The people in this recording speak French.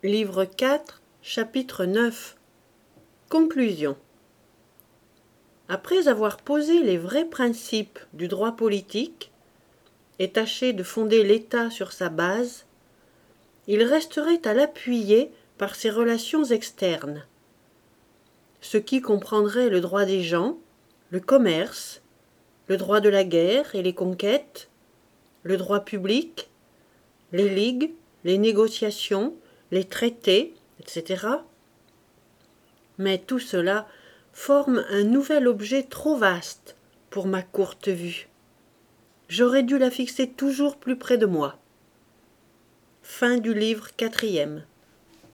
Livre 4, chapitre 9. Conclusion. Après avoir posé les vrais principes du droit politique et tâché de fonder l'État sur sa base, il resterait à l'appuyer par ses relations externes, ce qui comprendrait le droit des gens, le commerce, le droit de la guerre et les conquêtes, le droit public, les ligues, les négociations, les traités, etc. Mais tout cela forme un nouvel objet trop vaste pour ma courte vue. J'aurais dû la fixer toujours plus près de moi. Fin du livre 4e.